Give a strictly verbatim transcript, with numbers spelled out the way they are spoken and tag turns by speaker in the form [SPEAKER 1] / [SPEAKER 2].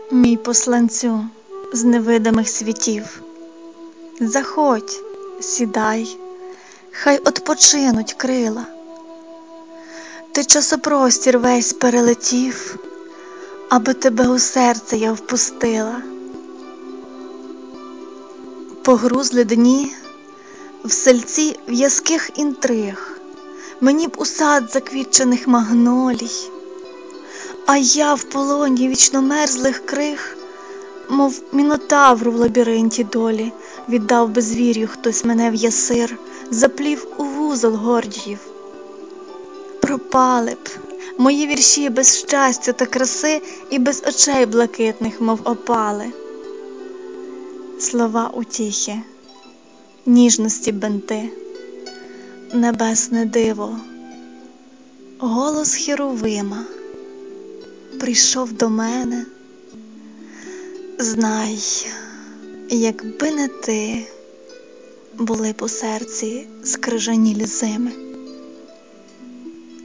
[SPEAKER 1] Мій посланцю з невидимих світів, заходь, сідай, хай odpoczинуть крила. Ти часопростір весь перелетів, аби тебе у серце я впустила. Погрузли дні в сельці в'язких інтриг, мені б у сад заквітчених магнолій, а я в полоні вічно мерзлих криг, мов мінотавру в лабіринті долі, віддав би звір'ю хтось мене в ясир, заплів у вузол гордіїв. Пропали б мої вірші без щастя та краси і без очей блакитних, мов опали. Слова утіхи, ніжності бенти, небесне диво, голос Херовима прийшов до мене. Знай, якби не ти, були б у серці скрижанілі зими.